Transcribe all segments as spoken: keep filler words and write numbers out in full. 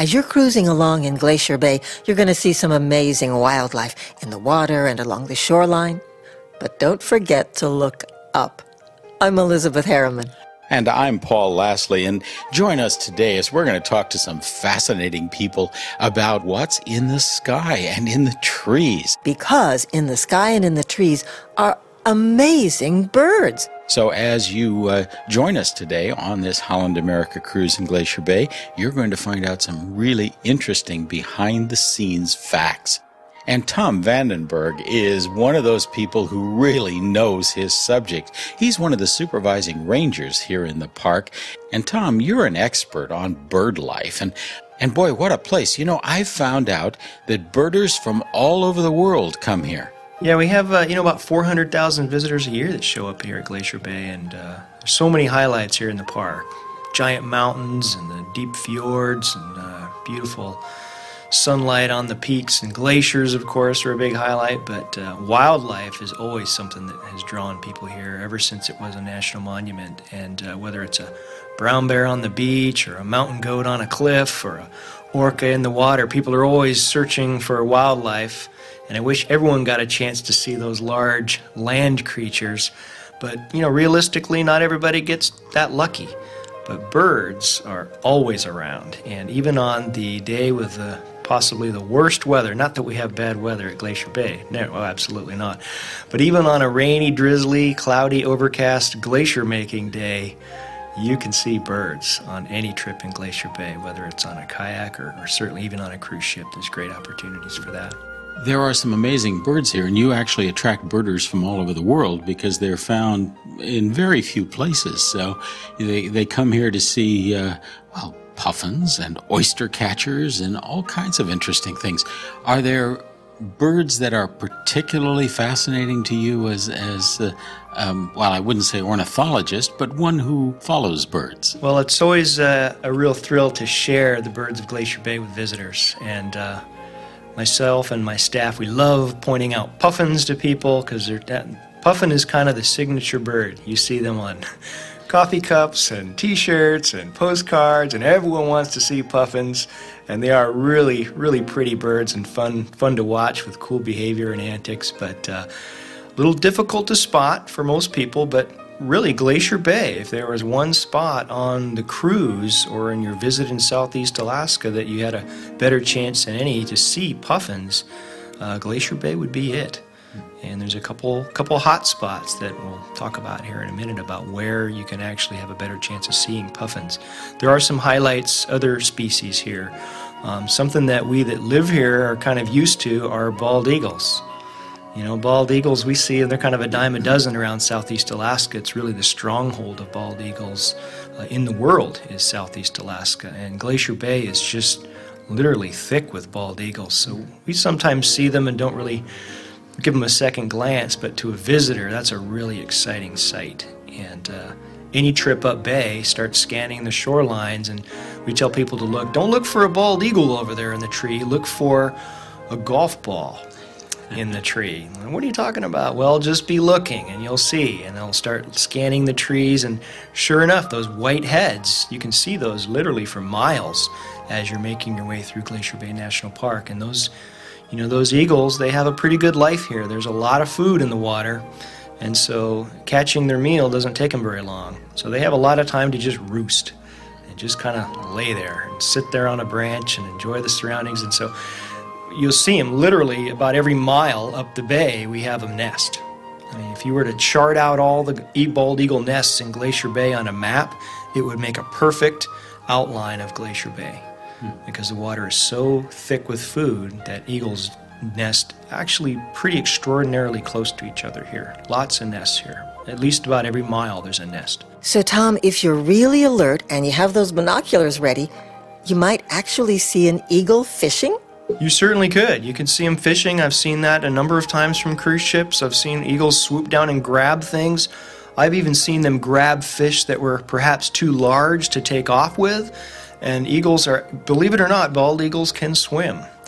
As you're cruising along in Glacier Bay, you're going to see some amazing wildlife in the water and along the shoreline. But don't forget to look up. I'm Elizabeth Harriman. And I'm Paul Lastly, and join us today as we're going to talk to some fascinating people about what's in the sky and in the trees. Because in the sky and in the trees are amazing birds. So as you uh, join us today on this Holland America cruise in Glacier Bay, you're going to find out some really interesting behind-the-scenes facts. And Tom Vandenberg is one of those people who really knows his subject. He's one of the supervising rangers here in the park. And Tom, you're an expert on bird life. And, and boy, what a place. You know, I've found out that birders from all over the world come here. Yeah, we have, uh, you know, about four hundred thousand visitors a year that show up here at Glacier Bay. And uh, there's so many highlights here in the park. Giant mountains and the deep fjords and uh, beautiful sunlight on the peaks, and glaciers, of course, are a big highlight, but uh, wildlife is always something that has drawn people here ever since it was a national monument. And uh, whether it's a brown bear on the beach or a mountain goat on a cliff or a orca in the water, people are always searching for wildlife. And I wish everyone got a chance to see those large land creatures, but, you know, realistically, not everybody gets that lucky. But birds are always around, and even on the day with the possibly the worst weather, not that we have bad weather at Glacier Bay, no, well, absolutely not, but even on a rainy, drizzly, cloudy, overcast, glacier-making day, you can see birds on any trip in Glacier Bay, whether it's on a kayak or, or certainly even on a cruise ship. There's great opportunities for that. There are some amazing birds here, and you actually attract birders from all over the world because they're found in very few places. So they, they come here to see, uh, well, puffins and oyster catchers and all kinds of interesting things. Are there birds that are particularly fascinating to you as, as uh, um, well, I wouldn't say ornithologist, but one who follows birds? Well, it's always uh, a real thrill to share the birds of Glacier Bay with visitors. And uh, myself and my staff, we love pointing out puffins to people because puffin is kind of the signature bird. You see them on coffee cups and t-shirts and postcards, and everyone wants to see puffins, and they are really, really pretty birds and fun fun to watch with cool behavior and antics, but uh, a little difficult to spot for most people. But really, Glacier Bay, if there was one spot on the cruise or in your visit in Southeast Alaska that you had a better chance than any to see puffins, uh, Glacier Bay would be it. And there's a couple couple hot spots that we'll talk about here in a minute about where you can actually have a better chance of seeing puffins. There are some highlights, other species here. Um, something that we that live here are kind of used to are bald eagles. You know, bald eagles we see, they're kind of a dime a dozen around Southeast Alaska. It's really the stronghold of bald eagles uh, in the world is Southeast Alaska. And Glacier Bay is just literally thick with bald eagles. So we sometimes see them and don't really give them a second glance, but to a visitor, that's a really exciting sight. And uh, any trip up bay, start scanning the shorelines, and we tell people to look. Don't look for a bald eagle over there in the tree. Look for a golf ball in the tree. And what are you talking about? Well, just be looking, and you'll see. And they'll start scanning the trees, and sure enough, those white heads, you can see those literally for miles as you're making your way through Glacier Bay National Park. And those You know, those eagles, they have a pretty good life here. There's a lot of food in the water, and so catching their meal doesn't take them very long. So they have a lot of time to just roost and just kind of lay there and sit there on a branch and enjoy the surroundings. And so you'll see them literally about every mile up the bay, we have them nest. I mean, if you were to chart out all the bald eagle nests in Glacier Bay on a map, it would make a perfect outline of Glacier Bay. Because the water is so thick with food that eagles nest actually pretty extraordinarily close to each other here. Lots of nests here. At least about every mile there's a nest. So, Tom, if you're really alert and you have those binoculars ready, you might actually see an eagle fishing? You certainly could. You can see them fishing. I've seen that a number of times from cruise ships. I've seen eagles swoop down and grab things. I've even seen them grab fish that were perhaps too large to take off with. And eagles are, believe it or not, bald eagles can swim.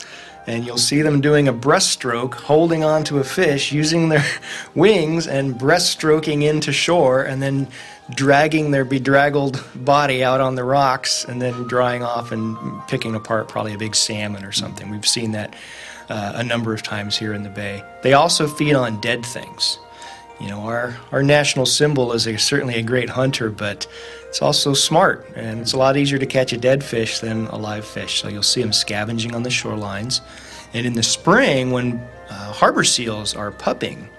and you'll see them doing a breaststroke, holding onto a fish, using their wings and breaststroking into shore, and then dragging their bedraggled body out on the rocks, and then drying off and picking apart probably a big salmon or something. We've seen that uh, a number of times here in the bay. They also feed on dead things. You know, our, our national symbol is a, certainly a great hunter, but it's also smart, and it's a lot easier to catch a dead fish than a live fish. So you'll see them scavenging on the shorelines. And in the spring, when uh, harbor seals are pupping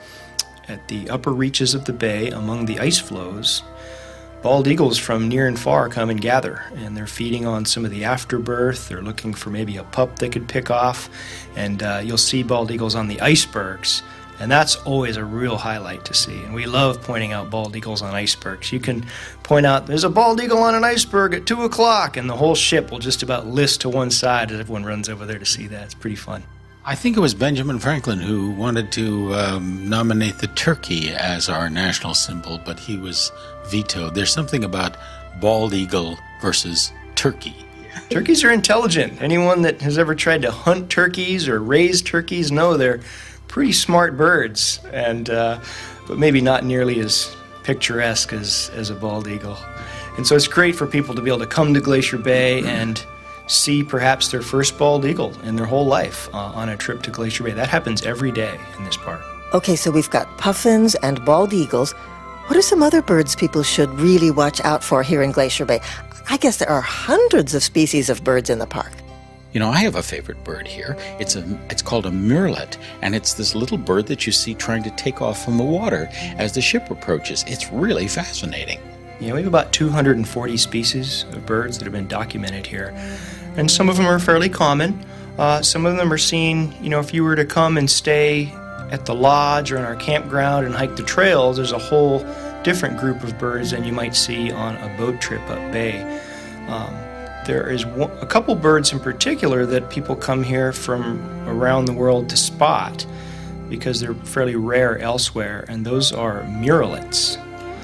at the upper reaches of the bay among the ice floes, bald eagles from near and far come and gather, and they're feeding on some of the afterbirth. They're looking for maybe a pup they could pick off, and uh, you'll see bald eagles on the icebergs. And that's always a real highlight to see. And we love pointing out bald eagles on icebergs. You can point out, there's a bald eagle on an iceberg at two o'clock, and the whole ship will just about list to one side as everyone runs over there to see that. It's pretty fun. I think it was Benjamin Franklin who wanted to um, nominate the turkey as our national symbol, but he was vetoed. There's something about bald eagle versus turkey. Turkeys are intelligent. Anyone that has ever tried to hunt turkeys or raise turkeys know they're pretty smart birds, and uh, but maybe not nearly as picturesque as, as a bald eagle. And so it's great for people to be able to come to Glacier Bay and see perhaps their first bald eagle in their whole life uh, on a trip to Glacier Bay. That happens every day in this park. Okay, so we've got puffins and bald eagles. What are some other birds people should really watch out for here in Glacier Bay? I guess there are hundreds of species of birds in the park. You know, I have a favorite bird here. It's a, it's called a murrelet, and it's this little bird that you see trying to take off from the water as the ship approaches. It's really fascinating. Yeah, we have about two hundred forty species of birds that have been documented here, and some of them are fairly common. Uh, some of them are seen, you know, if you were to come and stay at the lodge or in our campground and hike the trails, there's a whole different group of birds than you might see on a boat trip up bay. Um, There is one, a couple birds in particular that people come here from around the world to spot because they're fairly rare elsewhere, and those are murrelets.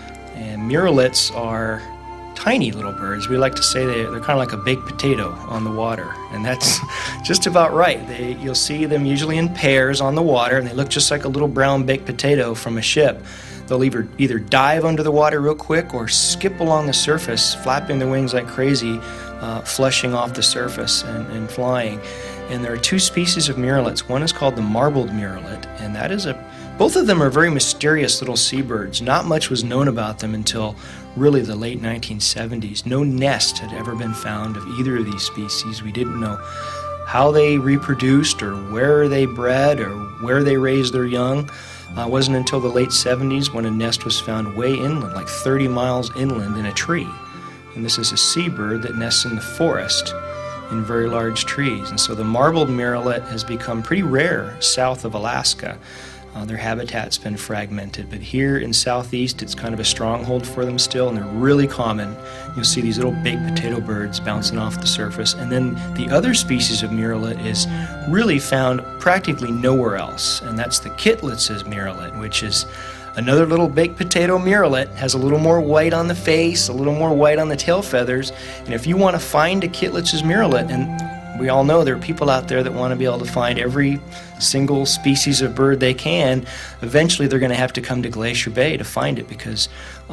And murrelets are tiny little birds. We like to say they, they're kind of like a baked potato on the water, and that's just about right. They, you'll see them usually in pairs on the water, and they look just like a little brown baked potato from a ship. They'll either, either dive under the water real quick or skip along the surface, flapping their wings like crazy, uh, flushing off the surface and, and flying. And there are two species of murrelets. One is called the marbled murrelet, and that is a, both of them are very mysterious little seabirds. Not much was known about them until really the late nineteen seventies. No nest had ever been found of either of these species. We didn't know how they reproduced or where they bred or where they raised their young. Uh, it wasn't until the late seventies when a nest was found way inland, like thirty miles inland in a tree. And this is a seabird that nests in the forest in very large trees. And so the marbled murrelet has become pretty rare south of Alaska. Uh, their habitat's been fragmented, but here in southeast it's kind of a stronghold for them still, and they're really common. You'll see these little baked potato birds bouncing off the surface. And then the other species of murrelet is really found practically nowhere else, and that's the Kitlitz's murrelet, which is another little baked potato murrelet. Has a little more white on the face, a little more white on the tail feathers, and if you want to find a Kitlitz's murrelet, and we all know there are people out there that want to be able to find every single species of bird they can. Eventually they're going to have to come to Glacier Bay to find it, because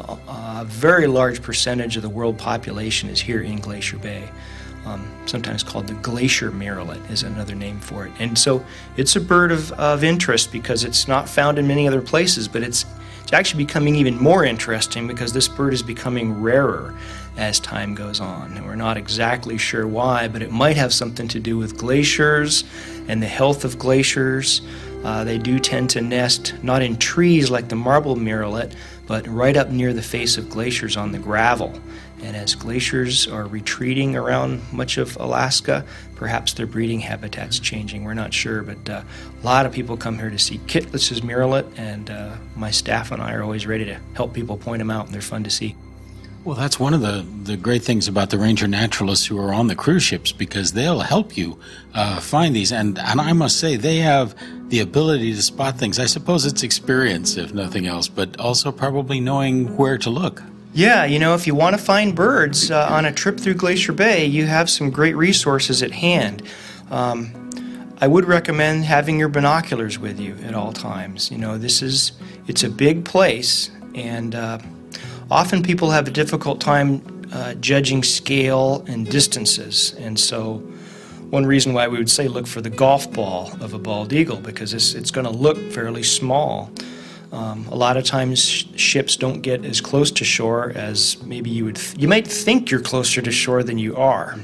a very large percentage of the world population is here in Glacier Bay. Um, sometimes called the glacier murrelet is another name for it. And so it's a bird of, of interest because it's not found in many other places, but it's, it's actually becoming even more interesting because this bird is becoming rarer as time goes on. And we're not exactly sure why, but it might have something to do with glaciers and the health of glaciers. Uh, they do tend to nest not in trees like the marbled murrelet, but right up near the face of glaciers on the gravel. And as glaciers are retreating around much of Alaska, perhaps their breeding habitat's changing. We're not sure, but uh, a lot of people come here to see Kitlitz's murrelet, and uh, my staff and I are always ready to help people point them out, and they're fun to see. Well, that's one of the, the great things about the ranger naturalists who are on the cruise ships, because they'll help you uh, find these. And, and I must say, they have the ability to spot things. I suppose it's experience, if nothing else, but also probably knowing where to look. Yeah, you know, if you want to find birds uh, on a trip through Glacier Bay, you have some great resources at hand. Um, I would recommend having your binoculars with you at all times. You know, this is, it's a big place, and uh, often people have a difficult time uh, judging scale and distances. And so one reason why we would say look for the golf ball of a bald eagle, because it's, it's going to look fairly small. Um, a lot of times sh- ships don't get as close to shore as maybe you would, th- you might think you're closer to shore than you are.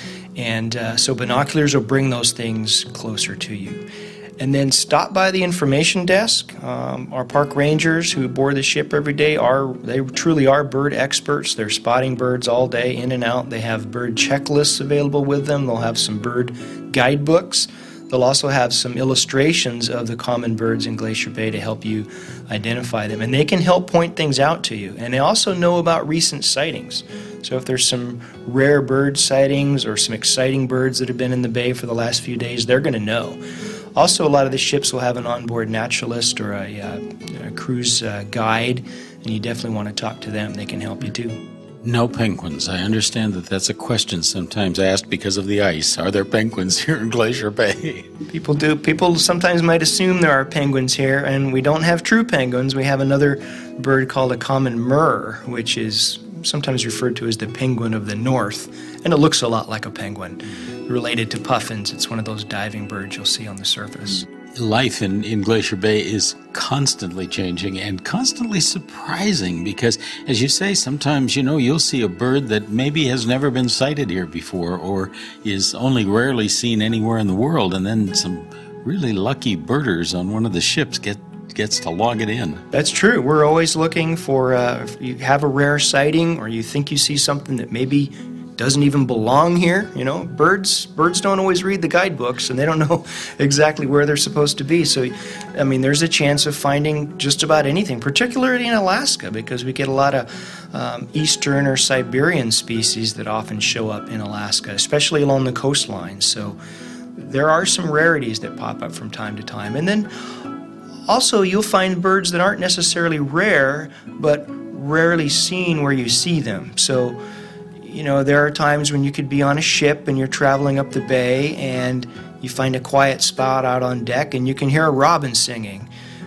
And uh, so binoculars will bring those things closer to you. And then stop by the information desk. Um, our park rangers who board the ship every day are, they truly are bird experts. They're spotting birds all day, in and out. They have bird checklists available with them. They'll have some bird guidebooks. They'll also have some illustrations of the common birds in Glacier Bay to help you identify them. And they can help point things out to you. And they also know about recent sightings. So if there's some rare bird sightings or some exciting birds that have been in the bay for the last few days, they're going to know. Also, a lot of the ships will have an onboard naturalist or a, uh, a cruise uh, guide, and you definitely want to talk to them. They can help you too. No penguins. I understand that that's a question sometimes asked because of the ice. Are there penguins here in Glacier Bay? People do. People sometimes might assume there are penguins here, and we don't have true penguins. We have another bird called a common murre, which is sometimes referred to as the penguin of the north, and it looks a lot like a penguin. Related to puffins, it's one of those diving birds you'll see on the surface. Life in, in Glacier Bay is constantly changing and constantly surprising because, as you say, sometimes, you know, you'll see a bird that maybe has never been sighted here before or is only rarely seen anywhere in the world, and then some really lucky birders on one of the ships get gets to log it in. That's true. We're always looking for, uh, if you have a rare sighting or you think you see something that maybe doesn't even belong here. You know, birds birds don't always read the guidebooks, and they don't know exactly where they're supposed to be. So, I mean, there's a chance of finding just about anything, particularly in Alaska, because we get a lot of um, eastern or Siberian species that often show up in Alaska, especially along the coastline. So there are some rarities that pop up from time to time. And then also you'll find birds that aren't necessarily rare, but rarely seen where you see them. So, you know, there are times when you could be on a ship and you're traveling up the bay and you find a quiet spot out on deck and you can hear a robin singing.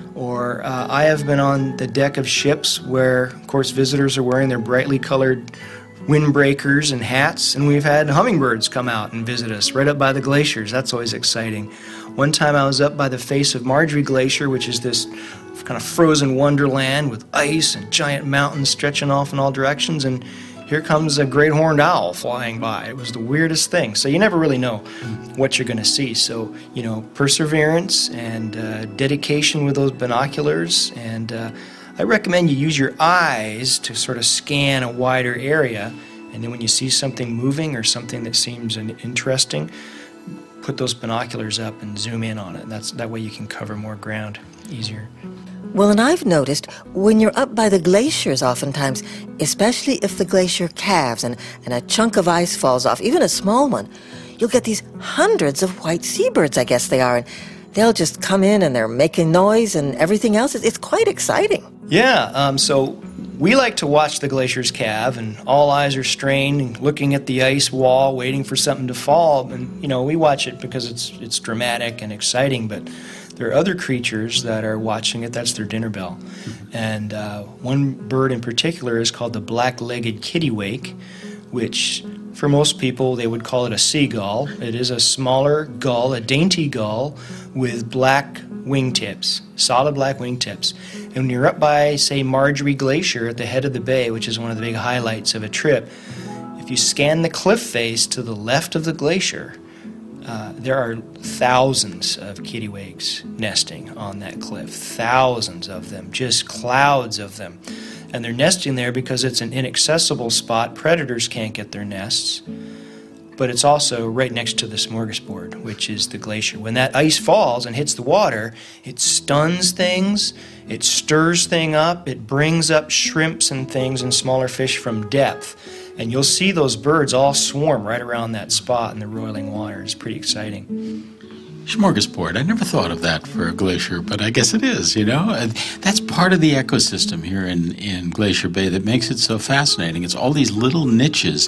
Or uh, I have been on the deck of ships where, of course, visitors are wearing their brightly colored windbreakers and hats, and we've had hummingbirds come out and visit us right up by the glaciers. That's always exciting. One time I was up by the face of Marjorie Glacier, which is this kind of frozen wonderland with ice and giant mountains stretching off in all directions, and here comes a great horned owl flying by. It was the weirdest thing. So you never really know what you're going to see. So, you know, perseverance and uh, dedication with those binoculars. And uh, I recommend you use your eyes to sort of scan a wider area. And then when you see something moving or something that seems interesting, put those binoculars up and zoom in on it. That's, that way you can cover more ground easier. Well, and I've noticed when you're up by the glaciers oftentimes, especially if the glacier calves and, and a chunk of ice falls off, even a small one, you'll get these hundreds of white seabirds, I guess they are, and they'll just come in and they're making noise and everything else. It's quite exciting. Yeah, um, so we like to watch the glaciers calve, and all eyes are strained and looking at the ice wall, waiting for something to fall. And, you know, we watch it because it's it's dramatic and exciting, but there are other creatures that are watching it. That's their dinner bell. And uh, one bird in particular is called the black-legged kittiwake, which for most people they would call it a seagull. It is a smaller gull, a dainty gull with black wingtips, solid black wingtips. And when you're up by, say, Marjorie Glacier at the head of the bay, which is one of the big highlights of a trip, if you scan the cliff face to the left of the glacier, Uh, there are thousands of kittiwakes nesting on that cliff, thousands of them, just clouds of them. And they're nesting there because it's an inaccessible spot. Predators can't get their nests. But it's also right next to the smorgasbord, which is the glacier. When that ice falls and hits the water, it stuns things, it stirs things up, it brings up shrimps and things and smaller fish from depth. And you'll see those birds all swarm right around that spot in the roiling water. It's pretty exciting. Smorgasbord. I never thought of that for a glacier, but I guess it is, you know. And that's part of the ecosystem here in, in Glacier Bay that makes it so fascinating. It's all these little niches,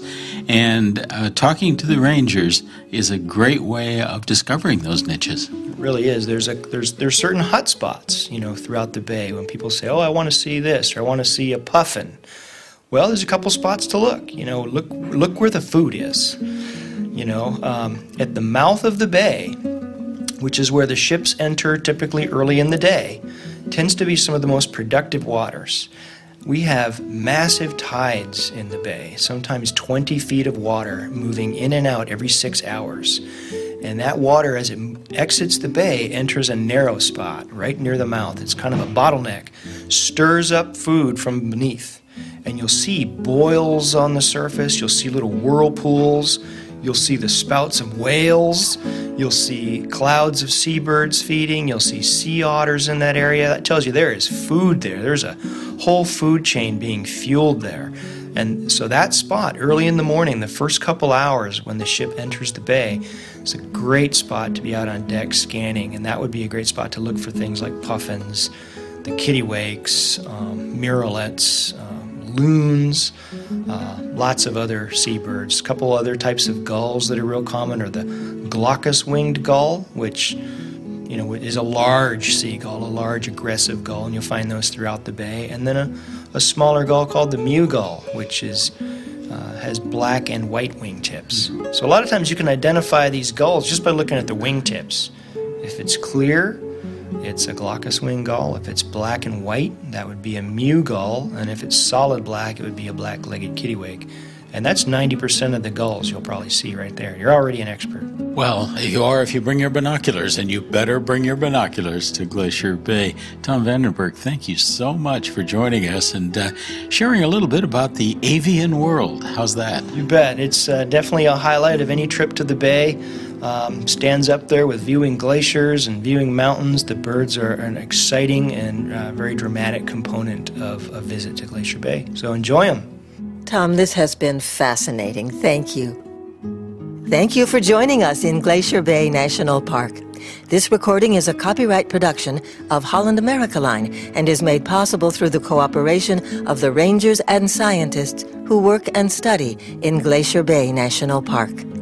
and uh, talking to the rangers is a great way of discovering those niches. It really is. There's a there's there's certain hot spots, you know, throughout the bay when people say, "Oh, I want to see this," or "I want to see a puffin." Well, there's a couple spots to look. You know, look look where the food is. You know, um, at the mouth of the bay, which is where the ships enter typically early in the day, tends to be some of the most productive waters. We have massive tides in the bay, sometimes twenty feet of water moving in and out every six hours. And that water, as it exits the bay, enters a narrow spot right near the mouth. It's kind of a bottleneck, stirs up food from beneath. And you'll see boils on the surface, you'll see little whirlpools, you'll see the spouts of whales, you'll see clouds of seabirds feeding, you'll see sea otters in that area. That tells you there is food there. There's a whole food chain being fueled there. And so that spot, early in the morning, the first couple hours when the ship enters the bay, it's a great spot to be out on deck scanning, and that would be a great spot to look for things like puffins, the kittiwakes, um, murrelets, um, loons, uh, lots of other seabirds. A couple other types of gulls that are real common are the glaucous-winged gull, which you know is a large seagull, a large aggressive gull, and you'll find those throughout the bay. And then a, a smaller gull called the mew gull, which is uh, has black and white wingtips. So a lot of times you can identify these gulls just by looking at the wingtips. If it's clear, it's a glaucous-winged gull. If it's black and white, that would be a mew gull. And if it's solid black, it would be a black-legged kittiwake. And that's ninety percent of the gulls you'll probably see right there. You're already an expert. Well, you are if you bring your binoculars, and you better bring your binoculars to Glacier Bay. Tom Vandenberg, thank you so much for joining us and uh, sharing a little bit about the avian world. How's that? You bet. It's uh, definitely a highlight of any trip to the bay. Um, stands up there with viewing glaciers and viewing mountains. The birds are an exciting and uh, very dramatic component of a visit to Glacier Bay. So enjoy them. Tom, this has been fascinating. Thank you. Thank you for joining us in Glacier Bay National Park. This recording is a copyright production of Holland America Line and is made possible through the cooperation of the rangers and scientists who work and study in Glacier Bay National Park.